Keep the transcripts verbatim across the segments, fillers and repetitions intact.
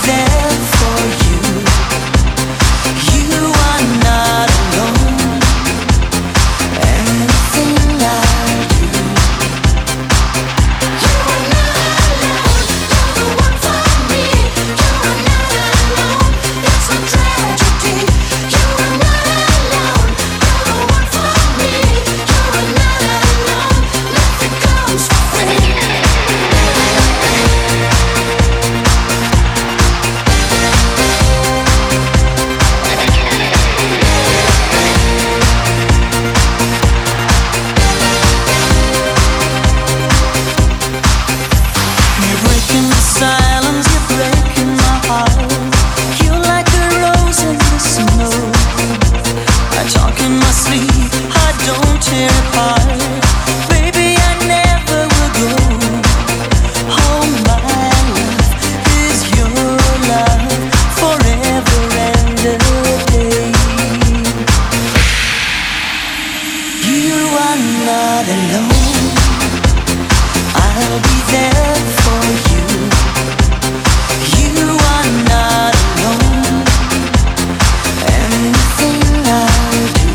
there for you. You are not alone. Anything I do, you are not alone. You're the one for me. You are not alone. It's a tragedy. You are not alone. You're the one for me. You are not alone. Nothing comes for free. You're breaking the silence, you're breaking my heart. You're like a rose in the snow. I talk in my sleep, I don't tear apart. Baby, I never will go. Oh, my love is your love forever and a day. You are not alone. I'll be there for you. You are not alone. Anything I do,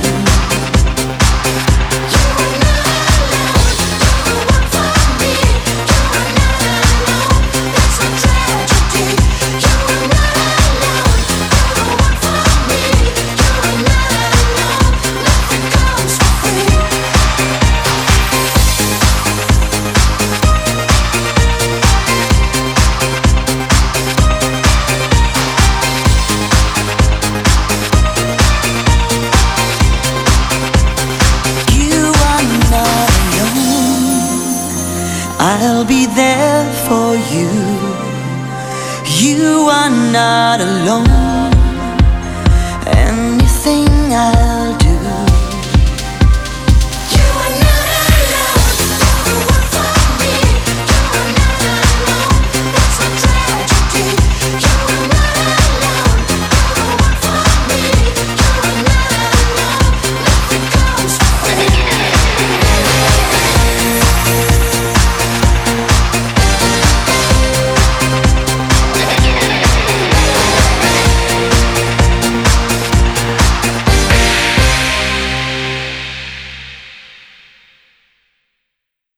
you are not alone. You're the one for me. You are not alone. It's a tragedy. You are not alone. You're the one for me. You are not alone. Nothing comes for free. You are not alone. I'll be there for you. You are not alone. Anything I'll